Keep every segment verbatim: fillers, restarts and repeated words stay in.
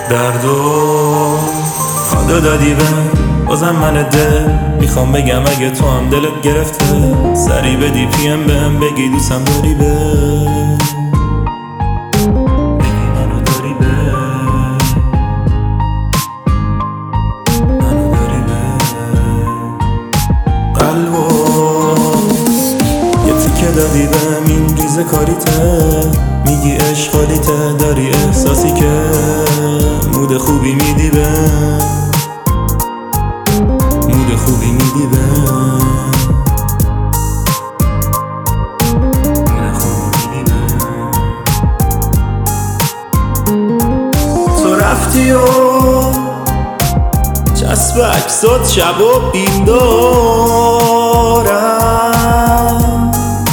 دردو کادو دادی به بازم من دل میخوام بگم اگه تو هم دلت گرفته سری بدی پیم بهم بگی دوستم داری به بگی منو داری به منو داری به قلبو یه تیکه دادی بهم این ریزه کاریته میگی عشق حالیته داری احساسی که مود خوبی میدی به مود خوبی میدی به مود خوبی میدی به تو رفتی و چسب عکسات شب و بیدارم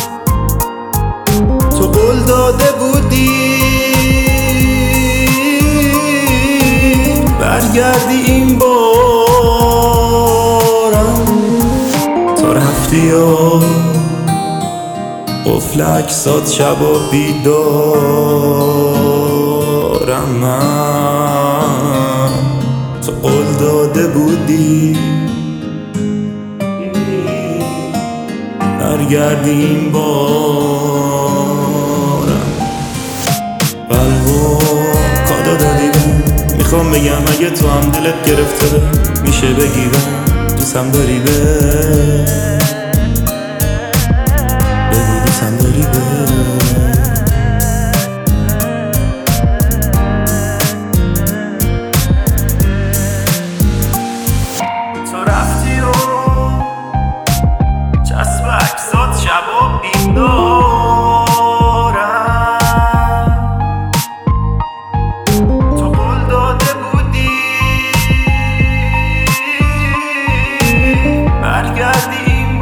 تو قول داده بودی برگردی این بارم تو رفتی و قفل عکسات شب و بیدارم من تو قول داده بودی برگردی این بارم قلبو کادو دادی بهم میخوام بگم اگه تو هم دلت گرفته میشه بگی بهم دوستم داری به بگو دوستم داری به تو رفتی و چسب عکسات شب و بیدارم تو قول داده بودی برگردی این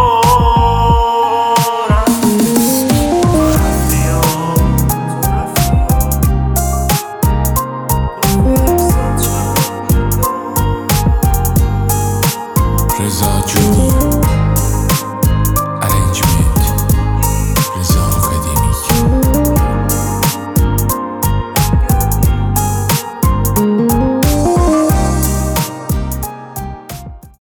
بارم تو رفتی و تو رفتی و عکسات شب و بیدارم رضا جونی